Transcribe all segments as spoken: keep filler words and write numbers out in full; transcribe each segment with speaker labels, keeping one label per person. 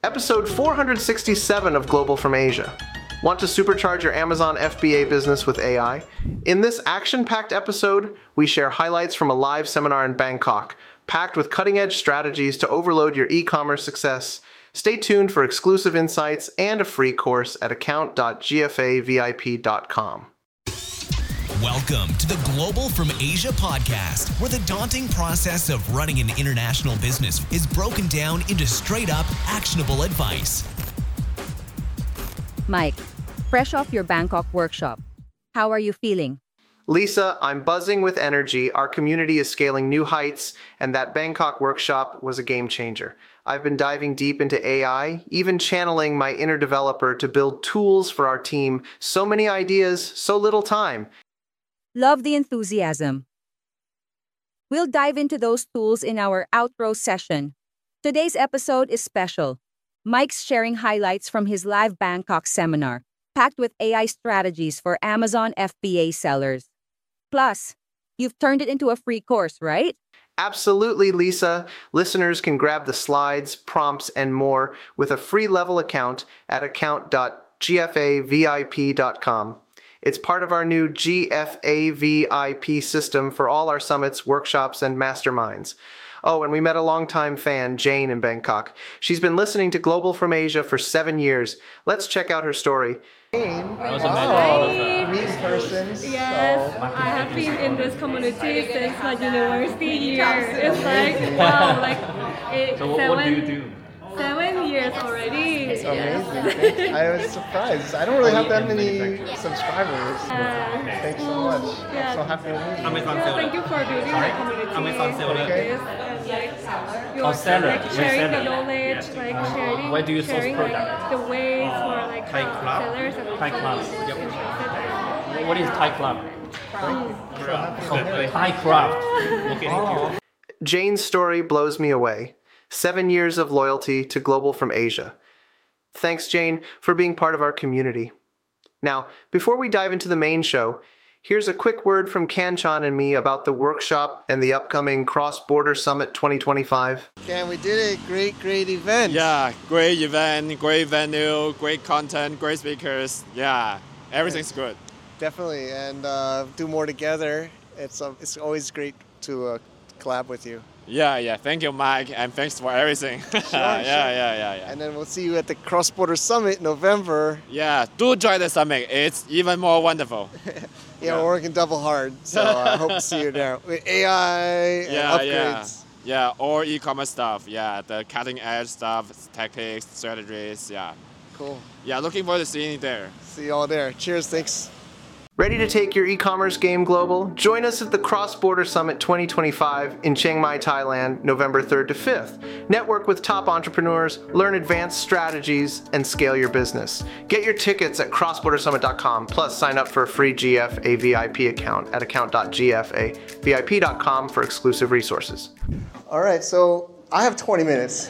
Speaker 1: Episode four hundred sixty-seven of Global from Asia. Want to supercharge your Amazon F B A business with A I? In this action-packed episode, we share highlights from a live seminar in Bangkok, packed with cutting-edge strategies to overload your e-commerce success. Stay tuned for exclusive insights and a free course at account dot g f a v i p dot com.
Speaker 2: Welcome to the Global from Asia podcast, where the daunting process of running an international business is broken down into straight-up, actionable advice.
Speaker 3: Mike, fresh off your Bangkok workshop, how are you feeling?
Speaker 1: Lisa, I'm buzzing with energy. Our community is scaling new heights, and that Bangkok workshop was a game changer. I've been diving deep into A I, even channeling my inner developer to build tools for our team. So many ideas, so little time.
Speaker 3: Love the enthusiasm. We'll dive into those tools in our outro session. Today's episode is special. Mike's sharing highlights from his live Bangkok seminar, packed with A I strategies for Amazon F B A sellers. Plus, you've turned it into a free course, right?
Speaker 1: Absolutely, Lisa. Listeners can grab the slides, prompts, and more with a free level account at account dot g f a v i p dot com. It's part of our new G F A V I P system for all our summits, workshops, and masterminds. Oh, and we met a longtime fan, Jane, in Bangkok. She's been listening to Global from Asia for seven years. Let's check out her story.
Speaker 4: Jane,
Speaker 5: I was
Speaker 4: wow.
Speaker 5: amazed.
Speaker 4: Meet persons.
Speaker 6: Yes,
Speaker 4: So,
Speaker 6: I have been in this community since my university year. It's like, wow, like eight,
Speaker 5: So what,
Speaker 6: seven,
Speaker 5: what do you do?
Speaker 6: seven years already.
Speaker 4: it's amazing. I was surprised. I don't really have that many subscribers.
Speaker 6: Uh,
Speaker 4: Thanks so much.
Speaker 6: yeah.
Speaker 4: I'm so happy to meet you.
Speaker 5: Amazon
Speaker 6: yeah,
Speaker 5: seller.
Speaker 6: thank you for building
Speaker 5: Sorry?
Speaker 6: the community.
Speaker 5: Amazon seller.
Speaker 4: Okay.
Speaker 6: This, and, like, you're
Speaker 5: Oh, seller.
Speaker 6: like
Speaker 5: You're
Speaker 6: sharing the
Speaker 5: seller.
Speaker 6: knowledge,
Speaker 5: Yeah.
Speaker 6: like sharing,
Speaker 5: Where do you source
Speaker 6: sharing like,
Speaker 5: product?
Speaker 6: the ways for like
Speaker 5: Thai
Speaker 6: uh,
Speaker 5: club?
Speaker 6: sellers and
Speaker 5: Thai club.
Speaker 6: also
Speaker 5: Yep.
Speaker 6: interested.
Speaker 5: What is Thai club?
Speaker 4: So
Speaker 5: Thai craft. Okay, thank you.
Speaker 1: Jane's story blows me away. Seven years of loyalty to Global from Asia. Thanks, Jane, for being part of our community. Now, before we dive into the main show, here's a quick word from Kanchan and me about the workshop and the upcoming Cross Border Summit twenty twenty-five.
Speaker 4: Ken, we did it. Great, great event.
Speaker 7: Yeah, great event, great venue, great content, great speakers. Yeah, everything's good.
Speaker 4: Definitely, and uh, do more together. It's uh, it's always great to uh, collab with you.
Speaker 7: Yeah, yeah. Thank you, Mike, and thanks for everything. yeah,
Speaker 4: sure.
Speaker 7: yeah, yeah, yeah.
Speaker 4: And then we'll see you at the Cross Border Summit in November.
Speaker 7: Yeah, do join the summit. It's even more wonderful.
Speaker 4: Yeah,
Speaker 7: Yeah.
Speaker 4: we're working double hard, so I hope to see you there with A I and
Speaker 7: Yeah,
Speaker 4: upgrades.
Speaker 7: yeah, yeah. All e-commerce stuff. Yeah, the cutting edge stuff, tactics, strategies. Yeah,
Speaker 4: Cool.
Speaker 7: yeah. Looking forward to seeing you there.
Speaker 4: See you all there. Cheers. Thanks.
Speaker 1: Ready to take your e-commerce game global? Join us at the Cross Border Summit twenty twenty-five in Chiang Mai, Thailand, November third to fifth. Network with top entrepreneurs, learn advanced strategies, and scale your business. Get your tickets at cross border summit dot com, plus sign up for a free G F A V I P account at account dot g f a v i p dot com for exclusive resources.
Speaker 4: All right, so I have twenty minutes.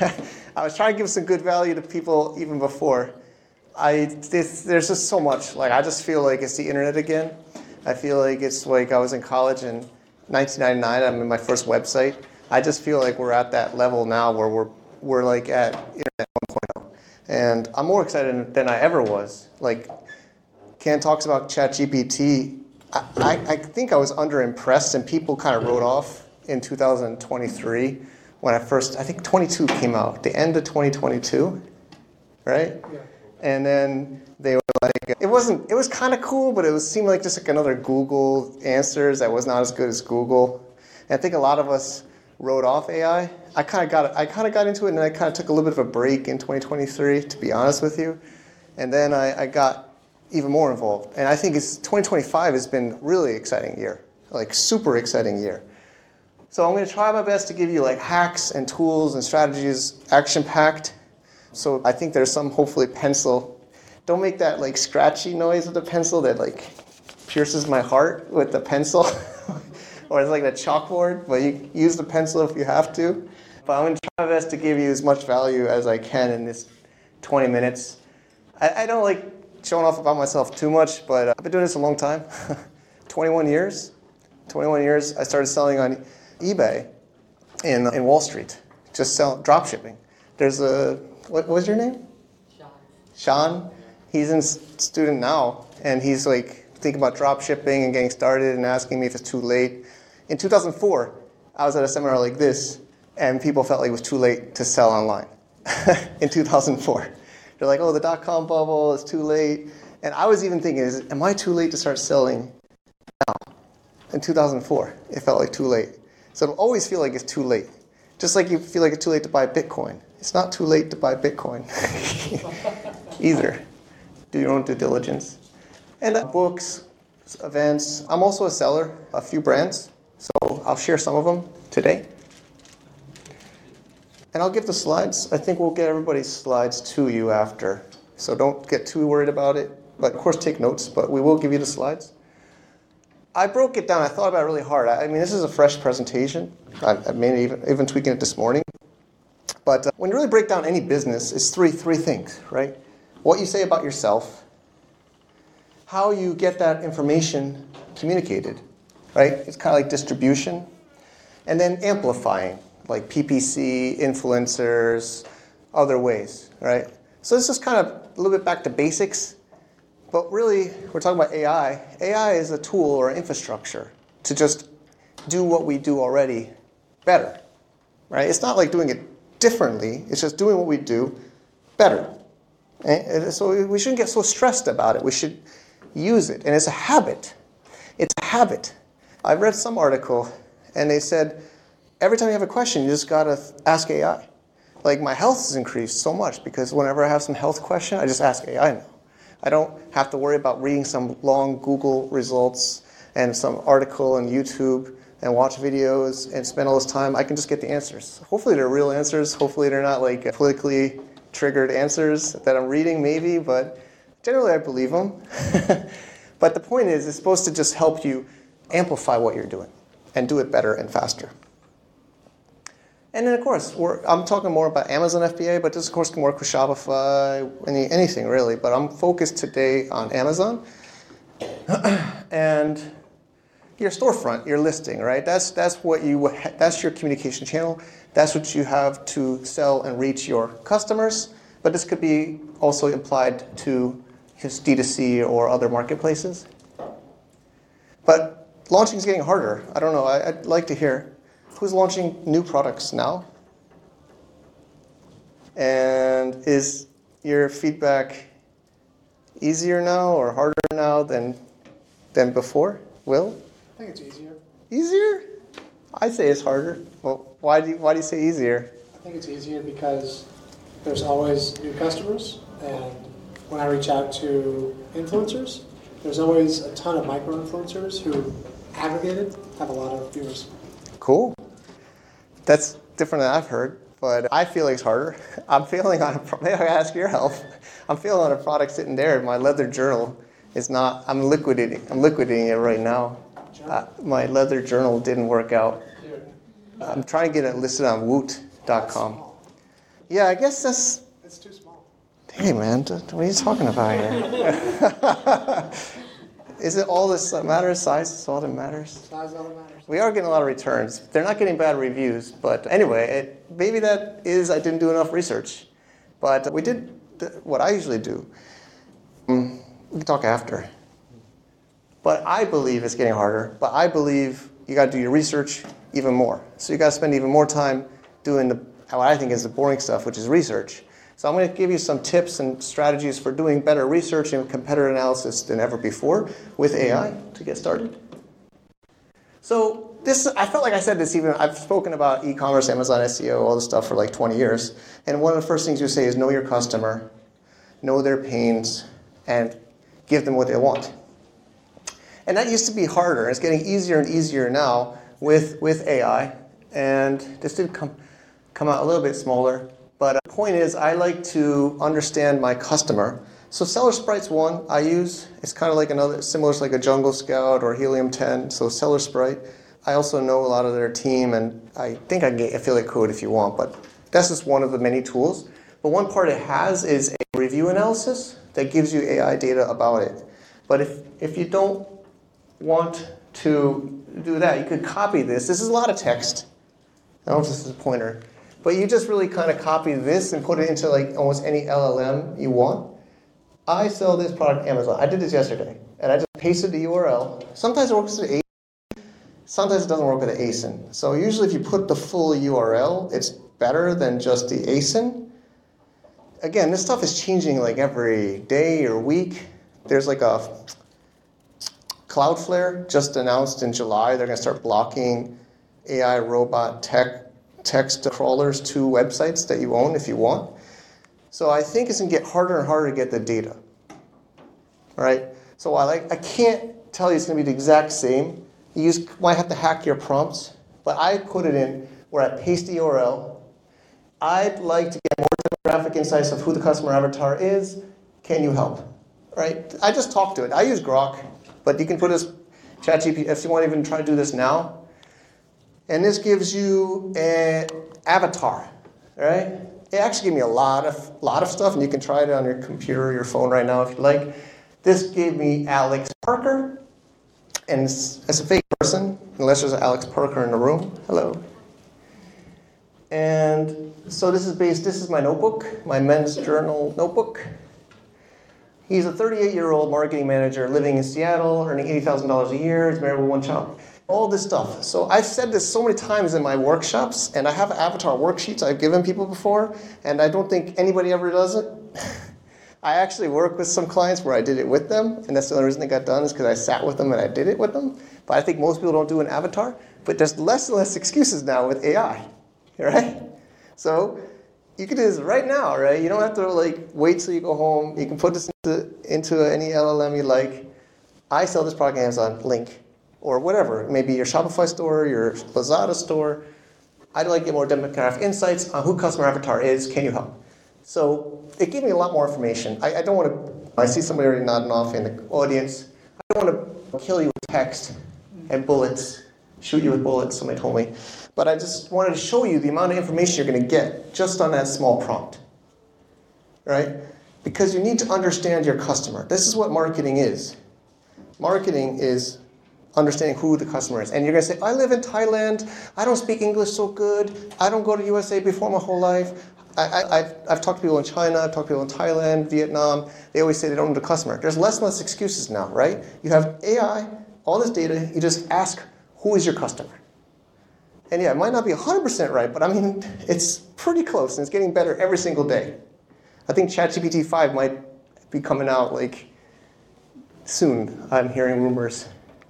Speaker 4: I was trying to give some good value to people even before. I this, there's just so much. Like I just feel like it's the internet again. I feel like it's like I was in college in nineteen ninety-nine. I'm in my first website. I just feel like we're at that level now where we're we're like at internet one point oh, and I'm more excited than I ever was. Like Ken talks about ChatGPT. I, I, I think I was underimpressed, and people kind of wrote off in two thousand twenty-three when I first. I think twenty-two came out, the end of twenty twenty-two, right? Yeah. And then they were like, it wasn't, it was kind of cool, but it was seemed like just like another Google answers that was not as good as Google. And I think a lot of us wrote off A I. I kind of got, I kind of got into it, and then I kind of took a little bit of a break in twenty twenty-three, to be honest with you. And then I, I got even more involved. And I think it's twenty twenty-five has been a really exciting year, like super exciting year. So I'm going to try my best to give you like hacks and tools and strategies, action-packed. So I think there's some, hopefully, pencil. Don't make that like scratchy noise with the pencil that like pierces my heart with the pencil. Or it's like the chalkboard, but you use the pencil if you have to. But I'm going to try my best to give you as much value as I can in this twenty minutes. I, I don't like showing off about myself too much, but I've been doing this a long time. twenty-one years. twenty-one years. I started selling on eBay in, in Wall Street, just sell, drop shipping. There's a what was your name? Sean. Sean? He's in student now, and he's like thinking about drop shipping and getting started and asking me if it's too late. In two thousand four, I was at a seminar like this, and people felt like it was too late to sell online in two thousand four. They're like, oh, the dot-com bubble is too late. And I was even thinking, is, am I too late to start selling now? In two thousand four, it felt like too late. So it'll always feel like it's too late. Just like you feel like it's too late to buy Bitcoin. It's not too late to buy Bitcoin either. Do your own due diligence. And uh, books, events. I'm also a seller, a few brands. So I'll share some of them today. And I'll give the slides. I think we'll get everybody's slides to you after. So don't get too worried about it. But of course, take notes, but we will give you the slides. I broke it down. I thought about it really hard. I mean, this is a fresh presentation. I, I made it even, even tweaking it this morning. But uh, when you really break down any business, it's three, three things, right? What you say about yourself, how you get that information communicated, right? It's kind of like distribution. And then amplifying, like P P C, influencers, other ways, right? So this is kind of a little bit back to basics. But really, we're talking about A I. A I is a tool or infrastructure to just do what we do already better, right? It's not like doing it differently. It's just doing what we do better. And so we shouldn't get so stressed about it. We should use it. And it's a habit. It's a habit. I read some article, and they said, every time you have a question, you just got to ask A I. Like, my health has increased so much because whenever I have some health question, I just ask A I now. I don't have to worry about reading some long Google results and some article on YouTube and watch videos and spend all this time. I can just get the answers. Hopefully they're real answers. Hopefully they're not like politically triggered answers that I'm reading maybe, but generally I believe them. But the point is, it's supposed to just help you amplify what you're doing and do it better and faster. And then, of course, we're, I'm talking more about Amazon F B A, but this, of course, can work with Shopify, any, anything really. But I'm focused today on Amazon. And your storefront, your listing, right? That's, that's, what you, that's your communication channel. That's what you have to sell and reach your customers. But this could be also applied to D two C or other marketplaces. But launching is getting harder. I don't know. I, I'd like to hear. Who's launching new products now? And is your feedback easier now or harder now than than before? Will?
Speaker 8: I think it's easier.
Speaker 4: Easier? I'd say it's harder. Well, why do you, why do you say easier?
Speaker 8: I think it's easier because there's always new customers, and when I reach out to influencers, there's always a ton of micro-influencers who, aggregated, have a lot of viewers.
Speaker 4: Cool. That's different than I've heard, but I feel like it's harder. I'm feeling on a pro- maybe I ask your help. I'm feeling on a product sitting there. My leather journal is not. I'm liquidating. I'm liquidating it right now. Uh, my leather journal didn't work out. I'm trying to get it listed on woot dot com. Yeah, I guess that's.
Speaker 8: It's too small.
Speaker 4: Hey man, what are you talking about here? Is it all this that matters? Size is all that matters?
Speaker 8: Size all that matters.
Speaker 4: We are getting a lot of returns. They're not getting bad reviews, but anyway, it, maybe that is I didn't do enough research. But we did th- what I usually do. Um, we can talk after. But I believe it's getting harder, but I believe you got to do your research even more. So you got to spend even more time doing the, what I think is the boring stuff, which is research. So I'm going to give you some tips and strategies for doing better research and competitor analysis than ever before with A I to get started. So this, I felt like I said this even, I've spoken about e-commerce, Amazon S E O, all this stuff for like twenty years. And one of the first things you say is know your customer, know their pains, and give them what they want. And that used to be harder. It's getting easier and easier now with, with A I. And this did come, come out a little bit smaller. But the point is, I like to understand my customer. So Seller Sprite's one I use. It's kind of like another, similar to like a Jungle Scout or Helium ten. So Seller Sprite. I also know a lot of their team, and I think I can get affiliate code if you want. But that's just one of the many tools. But one part it has is a review analysis that gives you A I data about it. But if, if you don't want to do that, you could copy this. This is a lot of text. I don't know if this is a pointer. But you just really kind of copy this and put it into like almost any L L M you want. I sell this product on Amazon. I did this yesterday. And I just pasted the U R L. Sometimes it works with A S I N. Sometimes it doesn't work with the A S I N. So usually if you put the full U R L, it's better than just the A S I N. Again, this stuff is changing like every day or week. There's like a Cloudflare just announced in July. They're going to start blocking A I robot tech text crawlers to websites that you own if you want. So I think it's going to get harder and harder to get the data. All right? So while I, I can't tell you it's going to be the exact same, you use, might have to hack your prompts, but I put it in where I paste the U R L. I'd like to get more demographic insights of who the customer avatar is. Can you help? Right? I just talk to it. I use Grok, but you can put this ChatGPT if you want to even try to do this now. And this gives you an avatar, right? It actually gave me a lot of lot of stuff, and you can try it on your computer or your phone right now if you like. This gave me Alex Parker, and it's, it's a fake person, unless there's an Alex Parker in the room. Hello. And so this is based. This is my notebook, my Men's Journal notebook. He's a thirty-eight-year-old marketing manager living in Seattle, earning eighty thousand dollars a year. He's married with one child. All this stuff. So I've said this so many times in my workshops, and I have avatar worksheets I've given people before, and I don't think anybody ever does it. I actually work with some clients where I did it with them, and that's the only reason it got done is because I sat with them and I did it with them. But I think most people don't do an avatar. But there's less and less excuses now with A I, right? So you can do this right now, right? You don't have to like wait till you go home. You can put this into, into any L L M you like. I sell this product on Amazon, link. Or whatever, maybe your Shopify store, your Lazada store. I'd like to get more demographic insights on who customer avatar is. Can you help? So it gave me a lot more information. I, I don't want to, I see somebody already nodding off in the audience. I don't want to kill you with text and bullets, shoot you with bullets, somebody told me. But I just wanted to show you the amount of information you're going to get just on that small prompt, right? Because you need to understand your customer. This is what marketing is. Marketing is understanding who the customer is. And you're going to say, I live in Thailand, I don't speak English so good, I don't go to U S A before my whole life. I, I, I've, I've talked to people in China, I've talked to people in Thailand, Vietnam, they always say they don't know the customer. There's less and less excuses now, right? You have A I, all this data, you just ask, who is your customer? And yeah, it might not be one hundred percent right, but I mean, it's pretty close, and it's getting better every single day. I think ChatGPT five might be coming out like soon, I'm hearing rumors.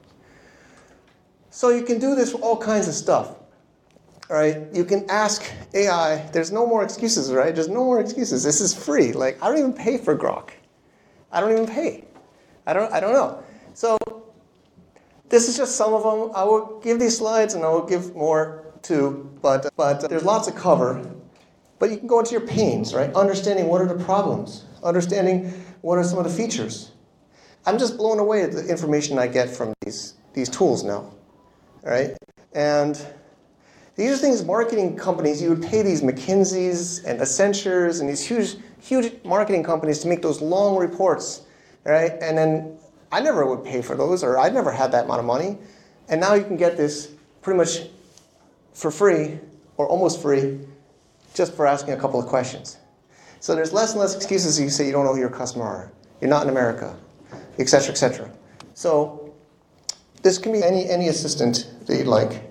Speaker 4: So you can do this with all kinds of stuff, all right? You can ask A I. There's no more excuses, right? There's no more excuses. This is free. Like, I don't even pay for Grok. I don't even pay. I don't, I don't know. So this is just some of them. I will give these slides, and I will give more too, but, but there's lots to cover. But you can go into your pains, right? Understanding what are the problems. Understanding what are some of the features. I'm just blown away at the information I get from these, these tools now. Right? And these are things marketing companies, you would pay these McKinseys and Accentures and these huge, huge marketing companies to make those long reports, right? And then I never would pay for those, or I never had that amount of money. And now you can get this pretty much for free, or almost free, just for asking a couple of questions. So there's less and less excuses if you say you don't know who your customer are. You're not in America, et cetera, et cetera. So this can be any, any assistant that you'd like.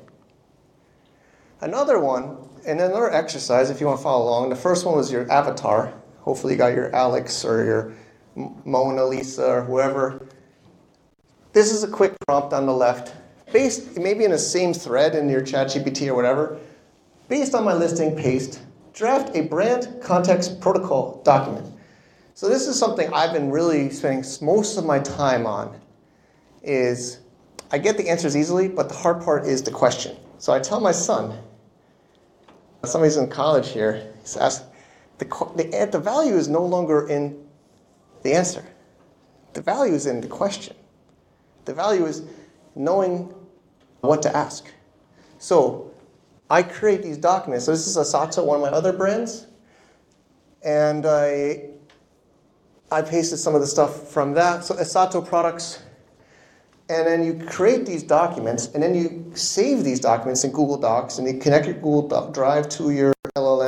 Speaker 4: Another one, and another exercise if you want to follow along. The first one was your avatar. Hopefully you got your Alex or your Mona Lisa or whoever. This is a quick prompt on the left. Based, maybe in the same thread in your ChatGPT or whatever. Based on my listing, paste. Draft a brand context protocol document. So this is something I've been really spending most of my time on. Is I get the answers easily, but the hard part is the question. So I tell my son, somebody's in college here, he's asked, the, the, the value is no longer in the answer. The value is in the question. The value is knowing what to ask. So I create these documents. So this is Asato, one of my other brands. And I, I pasted some of the stuff from that. So Asato products. And then you create these documents, and then you save these documents in Google Docs, and you connect your Google Drive to your L L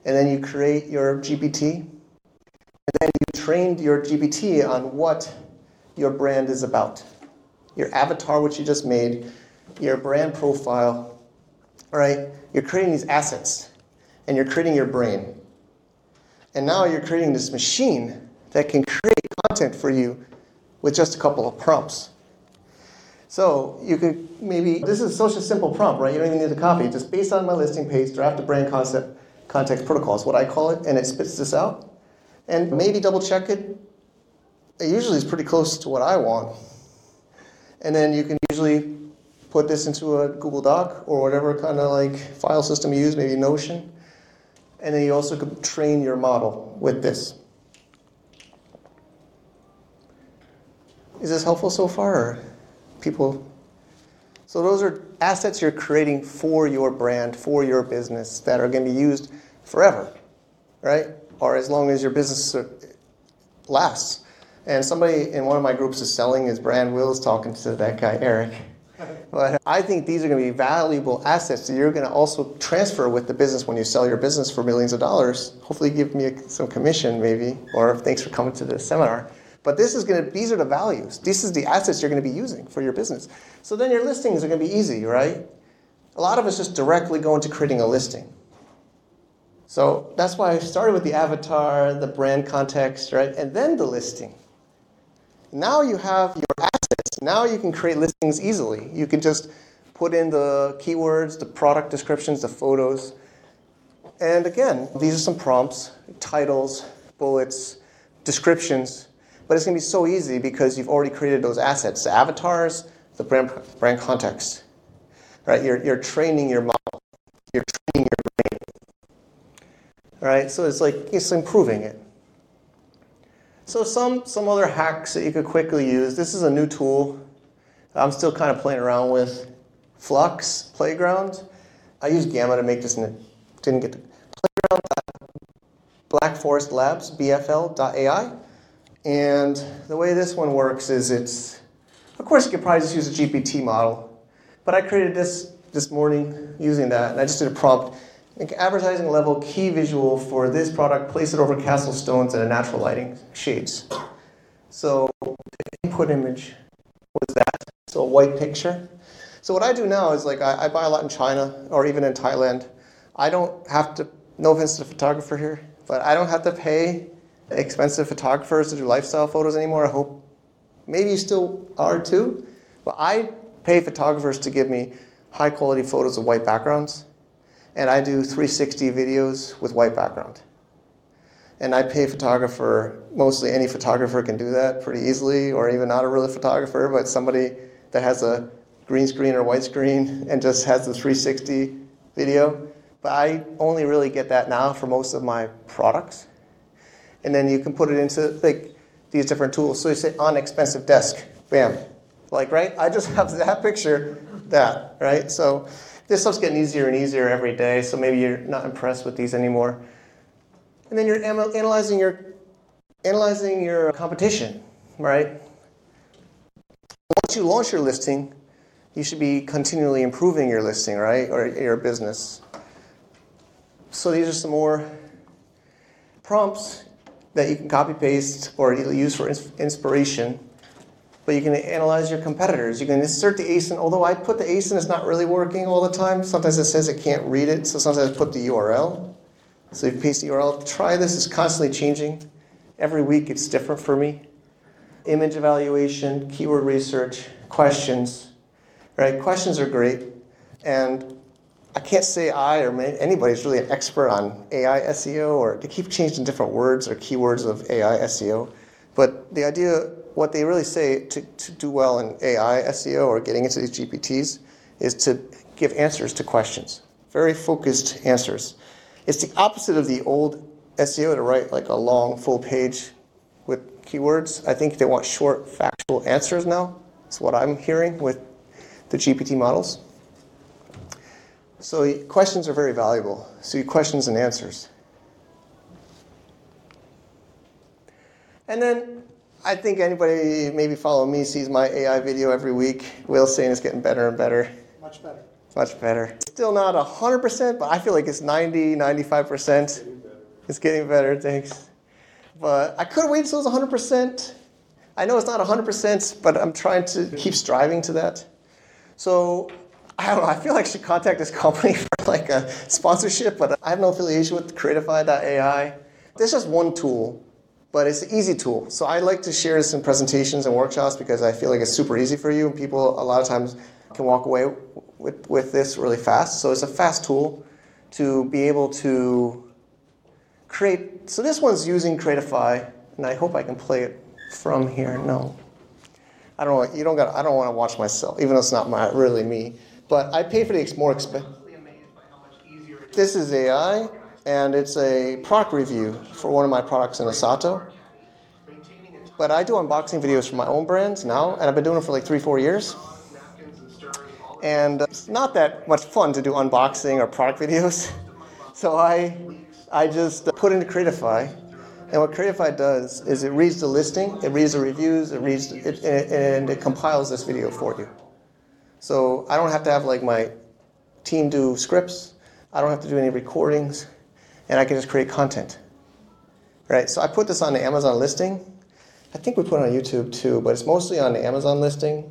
Speaker 4: and then you create your G P T, and then you trained your G P T on what your brand is about. Your avatar, which you just made, your brand profile, right? You're creating these assets, and you're creating your brain. And now you're creating this machine that can create content for you with just a couple of prompts. So you could maybe, this is such a simple prompt, right? You don't even need to copy. Just based on my listing page, draft a brand concept context protocol is what I call it, and it spits this out. And maybe double check it. It usually is pretty close to what I want. And then you can usually put this into a Google Doc or whatever kind of like file system you use, maybe Notion. And then you also could train your model with this. Is this helpful so far, or people? So those are assets you're creating for your brand, for your business, that are going to be used forever, right? Or as long as your business lasts. And somebody in one of my groups is selling his brand. Will is talking to that guy, Eric. But I think these are going to be valuable assets that you're going to also transfer with the business when you sell your business for millions of dollars. Hopefully give me some commission maybe, or thanks for coming to the seminar. But this is going to, these are the values. This is the assets you're going to be using for your business. So then your listings are going to be easy, right? A lot of us just directly go into creating a listing. So that's why I started with the avatar, the brand context, right? And then the listing. Now you have your assets. Now you can create listings easily. You can just put in the keywords, the product descriptions, the photos. And again, these are some prompts, titles, bullets, descriptions. But it's going to be so easy because you've already created those assets, the avatars, the brand, brand context. Right? You're, you're training your model. You're training your brain. Right? So it's like it's improving it. So some, some other hacks that you could quickly use. This is a new tool I'm still kind of playing around with. Flux Playground. I used Gamma to make this and it didn't get to Playground. Black Forest Labs, B F L dot A I. And the way this one works is it's, of course you could probably just use a G P T model, but I created this this morning using that, and I just did a prompt. Make advertising level key visual for this product, place it over castle stones and a natural lighting shades. So the input image was that, so a white picture. So what I do now is like I, I buy a lot in China or even in Thailand. I don't have to, no offense to the photographer here, but I don't have to pay expensive photographers to do lifestyle photos anymore. I hope maybe you still are too. But I pay photographers to give me high quality photos of white backgrounds. And I do three sixty videos with white background. And I pay a photographer, mostly any photographer can do that pretty easily, or even not a real photographer, but somebody that has a green screen or white screen and just has the three sixty video. But I only really get that now for most of my products. And then you can put it into like these different tools. So you say on expensive desk, bam. Like, right? I just have that picture, that, right? So this stuff's getting easier and easier every day, so maybe you're not impressed with these anymore. And then you're analyzing your analyzing your competition, right? Once you launch your listing, you should be continually improving your listing, right? Or your business. So these are some more prompts that you can copy paste or use for inspiration. But you can analyze your competitors. You can insert the A S I N, although I put the A S I N, it's not really working all the time. Sometimes it says it can't read it, so sometimes I put the U R L. So you paste the U R L. Try this, it's constantly changing. Every week it's different for me. Image evaluation, keyword research, questions. Right? Questions are great. And I can't say I or anybody's really an expert on A I S E O, or they keep changing different words or keywords of A I S E O. But the idea, what they really say to, to do well in A I S E O or getting into these G P Ts is to give answers to questions. Very focused answers. It's the opposite of the old S E O to write like a long full page with keywords. I think they want short factual answers now. That's what I'm hearing with the G P T models. So questions are very valuable. So questions and answers. And then I think anybody maybe follow me sees my A I video every week. Will's saying it's getting better and better.
Speaker 8: Much better.
Speaker 4: Much better. Still not one hundred percent, but I feel like it's ninety, ninety-five percent. It's getting better, thanks. But I could wait until it's one hundred percent. I know it's not one hundred percent, but I'm trying to keep striving to that. So I don't know, I feel like I should contact this company for like a sponsorship, but I have no affiliation with Creatify dot A I. There's just one tool, but it's an easy tool. So I like to share this in presentations and workshops because I feel like it's super easy for you, and people a lot of times can walk away with, with this really fast. So it's a fast tool to be able to create. So this one's using Creatify, and I hope I can play it from here. No, I don't want, you don't got. I don't want to watch myself, even though it's not my, really me. But I pay for the more expensive. This is A I, and it's a product review for one of my products in Asato. But I do unboxing videos for my own brands now, and I've been doing it for like three, four years. And it's not that much fun to do unboxing or product videos. So I, I just put into Creatify. And what Creatify does is it reads the listing, it reads the reviews, it reads it, and it compiles this video for you. So I don't have to have like my team do scripts. I don't have to do any recordings, and I can just create content. Right? So I put this on the Amazon listing. I think we put it on YouTube too, but it's mostly on the Amazon listing.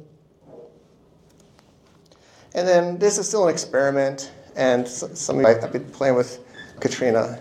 Speaker 4: And then this is still an experiment, and some of you, I've been playing with Katrina.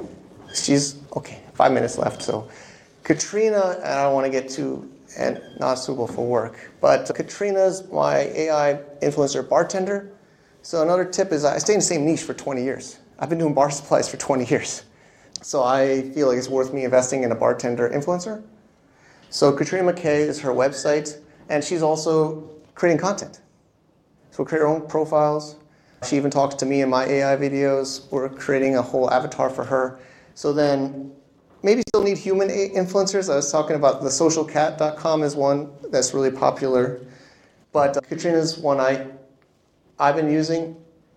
Speaker 4: She's okay. Five minutes left. So Katrina, I don't want to get too and not suitable for work, but Katrina's my A I influencer bartender. So another tip is I stay in the same niche for twenty years. I've been doing bar supplies for twenty years. So I feel like it's worth me investing in a bartender influencer. So Katrina McKay is her website, and she's also creating content. So we create our own profiles. She even talks to me in my A I videos. We're creating a whole avatar for her. So then maybe still need human influencers. I was talking about the social cat dot com is one that's really popular. But uh, Katrina's one I, I've been using.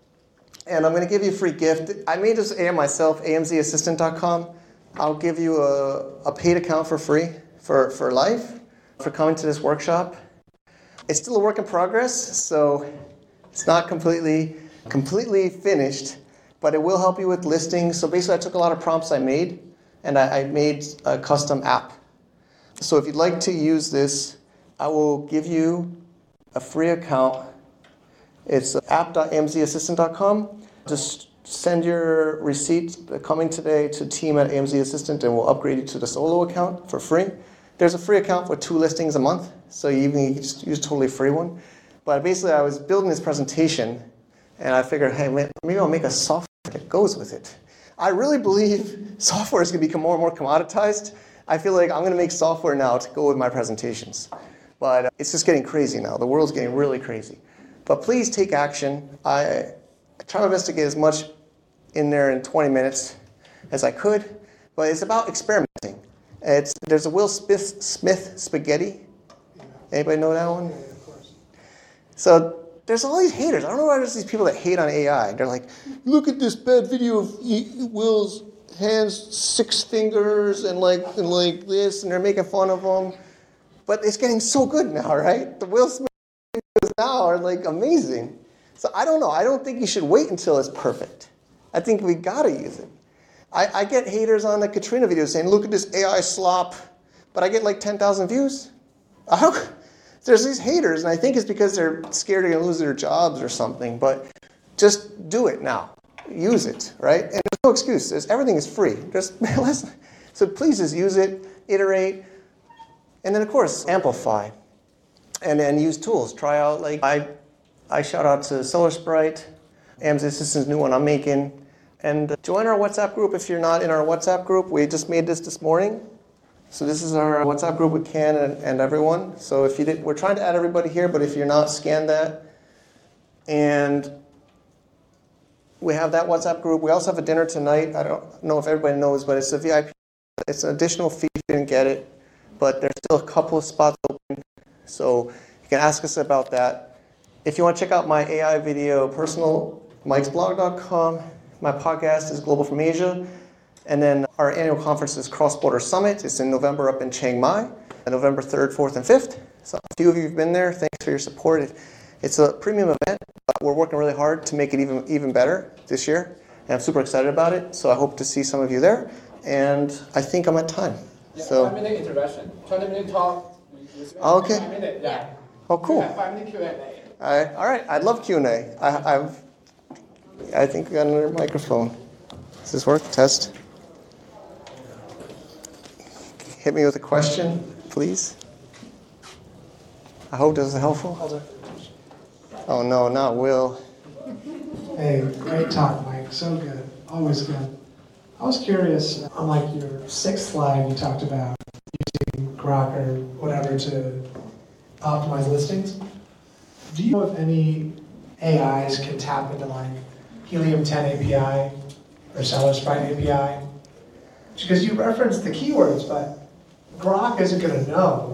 Speaker 4: And I'm going to give you a free gift. I made this A I myself, A M Z assistant dot com. I'll give you a, a paid account for free for, for life for coming to this workshop. It's still a work in progress, so it's not completely, completely finished, but it will help you with listings. So basically I took a lot of prompts I made, and I, I made a custom app. So if you'd like to use this, I will give you a free account. It's app dot A M Z assistant dot com. Just send your receipt coming today to team at A M Z Assistant, and we'll upgrade you to the solo account for free. There's a free account for two listings a month, so you can just use a totally free one. But basically, I was building this presentation, and I figured, hey, maybe I'll make a software that goes with it. I really believe software is going to become more and more commoditized. I feel like I'm going to make software now to go with my presentations. But uh, it's just getting crazy now. The world's getting really crazy. But please take action. I, I try my best to get as much in there in twenty minutes as I could. But it's about experimenting. It's, there's a Will Smith, Smith spaghetti. Anybody know that one?
Speaker 8: Yeah, of course.
Speaker 4: So there's all these haters. I don't know why there's these people that hate on A I. They're like, look at this bad video of Will's hands, six fingers, and like and like this, and they're making fun of him. But it's getting so good now, right? The Will Smith videos now are like amazing. So I don't know. I don't think you should wait until it's perfect. I think we gotta use it. I, I get haters on the Katrina video saying, look at this A I slop, but I get like ten thousand views. I don't, there's these haters, and I think it's because they're scared they're going to lose their jobs or something, but just do it now. Use it, right? And there's no excuse. There's, everything is free. Just listen. So please just use it, iterate, and then, of course, amplify, and then use tools. Try out, like, I, I shout out to Solar Sprite, A M Z Assistant's new one I'm making. And join our WhatsApp group if you're not in our WhatsApp group. We just made this this morning. So this is our WhatsApp group with Ken and, and everyone. So if you did, we're trying to add everybody here, but if you're not, scan that. And we have that WhatsApp group. We also have a dinner tonight. I don't know if everybody knows, but it's a V I P. It's an additional fee if you didn't get it. But there's still a couple of spots open. So you can ask us about that. If you want to check out my A I video personal, mikes blog dot com. My podcast is Global from Asia. And then our annual conference is Cross Border Summit. It's in November up in Chiang Mai, November third, fourth, and fifth. So a few of you have been there. Thanks for your support. It, it's a premium event, but we're working really hard to make it even, even better this year. And I'm super excited about it, so I hope to see some of you there. And I think I'm at time.
Speaker 8: Yeah,
Speaker 4: so.
Speaker 8: Five minute introduction, twenty minute talk.
Speaker 4: Okay.
Speaker 8: Five minute, yeah.
Speaker 4: Oh, cool.
Speaker 8: Yeah, five minute Q and A.
Speaker 4: All right, all right. I'd love Q and A. I, I've, I think we got another microphone. Does this work? Test. Hit me with a question, please. I hope this is helpful. Oh no, not Will.
Speaker 8: Hey, great talk, Mike. So good. Always good. I was curious, on like your sixth slide, you talked about using Grok or whatever to optimize listings. Do you know if any A Is can tap into like Helium ten A P I or Seller Sprite A P I? Because you referenced the keywords, but Grok isn't going to know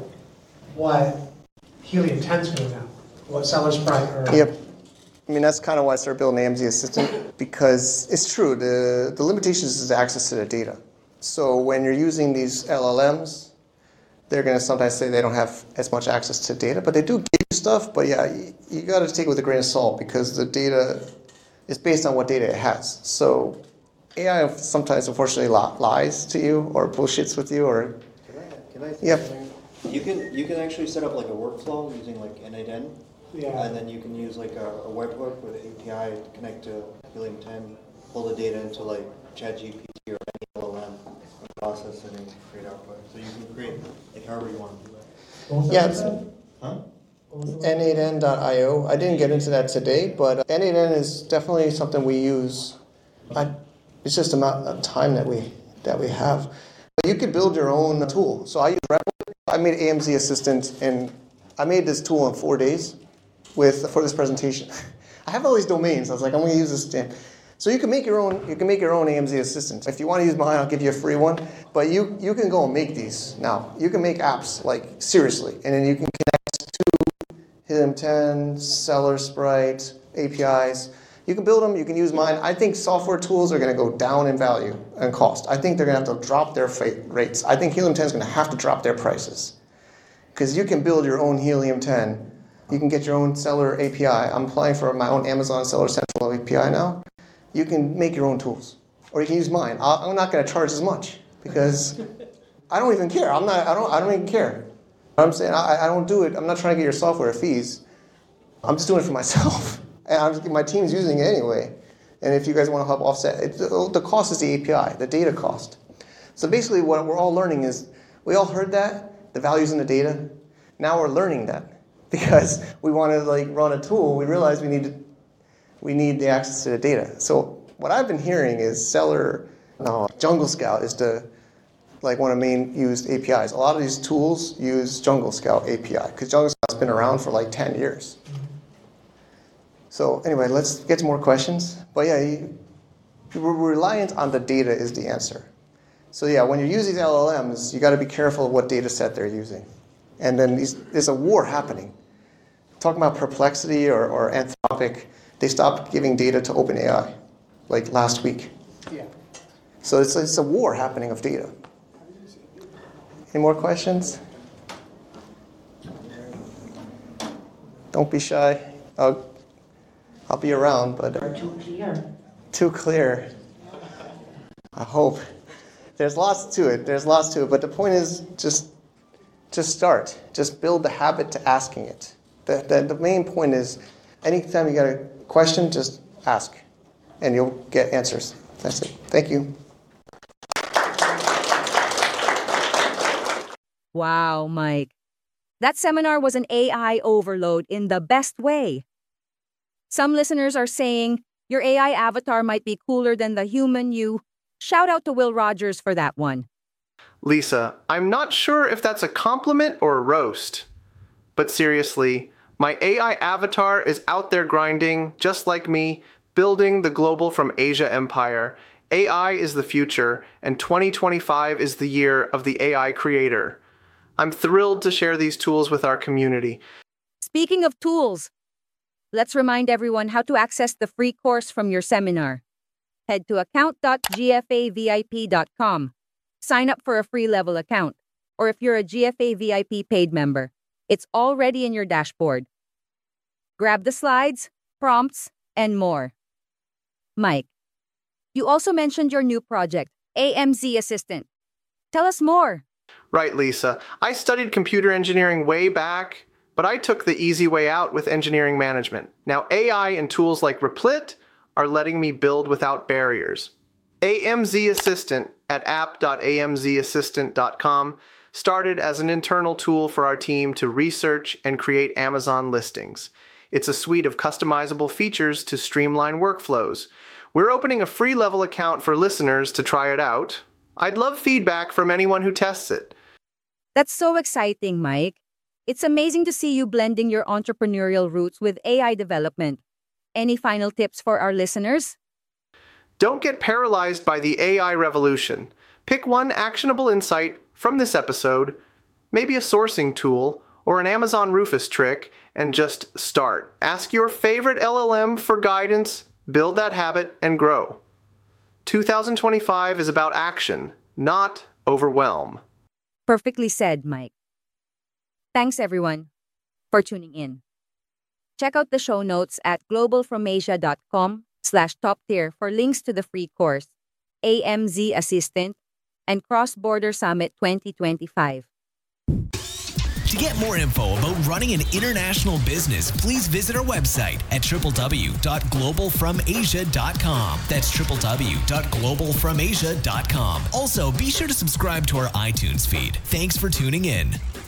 Speaker 8: what Helium ten is going to know, what Seller Sprite or...
Speaker 4: Yep. I mean, that's kind of why I started building A M Z Assistant, because it's true, the, the limitations is access to the data. So when you're using these L L Ms, they're going to sometimes say they don't have as much access to data, but they do give you stuff. But yeah, you, you got to take it with a grain of salt, because the data is based on what data it has. So A I sometimes, unfortunately, lies to you or bullshits with you. Or
Speaker 9: Can I, can I say
Speaker 4: yep.
Speaker 9: something? You can, you can actually set up like a workflow using like N eight N.
Speaker 8: Yeah.
Speaker 9: And then you can use like a, a webhook with an A P I to connect to Helium ten, pull the data into like ChatGPT or any L L M, and process it and create output. So you can create like however you want to do that.
Speaker 4: Yeah, it's
Speaker 9: Huh?
Speaker 4: N eight N dot I O. I didn't get into that today, but N eight N is definitely something we use. I, it's just the amount of time that we that we have. But you could build your own tool. So I use Replit. I made A M Z Assistant, and I made this tool in four days. With for this presentation. I have all these domains. I was like, I'm going to use this. Thing. So you can make your own. You can make your own A M Z assistant. If you want to use mine, I'll give you a free one. But you you can go and make these now. You can make apps like seriously, and then you can connect to Helium ten, Seller Sprite, A P Is. You can build them. You can use mine. I think software tools are going to go down in value and cost. I think they're going to have to drop their rates. I think Helium ten is going to have to drop their prices, because you can build your own Helium ten. You can get your own Seller A P I. I'm applying for my own Amazon Seller Central A P I now. You can make your own tools, or you can use mine. I'm not going to charge as much because I don't even care. I'm not. I don't. I don't even care. I'm saying I, I don't do it. I'm not trying to get your software fees. I'm just doing it for myself, and I'm just, my team's using it anyway. And if you guys want to help offset, it, the cost is the A P I, the data cost. So basically, what we're all learning is we all heard that the value's in the data. Now we're learning that. Because we want to like run a tool, we realize we need to, we need the access to the data. So what I've been hearing is Seller, no, Jungle Scout is the like one of the main used A P Is. A lot of these tools use Jungle Scout A P I because Jungle Scout's been around for like ten years. So anyway, let's get to more questions. But yeah, you, we're reliant on the data is the answer. So yeah, when you use these L L Ms, you got to be careful of what data set they're using. And then these, there's a war happening. Talking about Perplexity or, or Anthropic, they stopped giving data to OpenAI, like last week.
Speaker 8: Yeah.
Speaker 4: So it's, it's a war happening of data. Any more questions? Don't be shy. I'll, I'll be around, but...
Speaker 10: Are too clear.
Speaker 4: Too clear. I hope. There's lots to it. There's lots to it. But the point is just... Just start. Just build the habit to asking it. The, the, the main point is, anytime you got a question, just ask, and you'll get answers. That's it. Thank you.
Speaker 3: Wow, Mike. That seminar was an A I overload in the best way. Some listeners are saying your A I avatar might be cooler than the human you. Shout out to Will Rogers for that one.
Speaker 1: Lisa, I'm not sure if that's a compliment or a roast. But seriously, my A I avatar is out there grinding, just like me, building the global from Asia empire. A I is the future, and twenty twenty-five is the year of the A I creator. I'm thrilled to share these tools with our community.
Speaker 3: Speaking of tools, let's remind everyone how to access the free course from your seminar. Head to account dot G F A V I P dot com. Sign up for a free level account, or if you're a G F A V I P paid member, it's already in your dashboard. Grab the slides, prompts, and more. Mike, You also mentioned your new project, A M Z Assistant. Tell us more.
Speaker 1: Right, Lisa. I studied computer engineering way back, but I took the easy way out with engineering management. Now A I and tools like Replit are letting me build without barriers. A M Z Assistant at app dot a m z assistant dot com started as an internal tool for our team to research and create Amazon listings. It's a suite of customizable features to streamline workflows. We're opening a free level account for listeners to try it out. I'd love feedback from anyone who tests it.
Speaker 3: That's so exciting, Mike. It's amazing to see you blending your entrepreneurial roots with A I development. Any final tips for our listeners?
Speaker 1: Don't get paralyzed by the A I revolution. Pick one actionable insight from this episode, maybe a sourcing tool or an Amazon Rufus trick, and just start. Ask your favorite L L M for guidance, build that habit, and grow. two thousand twenty-five is about action, not overwhelm.
Speaker 3: Perfectly said, Mike. Thanks, everyone, for tuning in. Check out the show notes at globalfromasia.com slash top tier for links to the free course, A M Z Assistant, and Cross-Border Summit twenty twenty-five.
Speaker 2: To get more info about running an international business, please visit our website at w w w dot global from asia dot com. That's w w w dot global from asia dot com. Also, be sure to subscribe to our iTunes feed. Thanks for tuning in.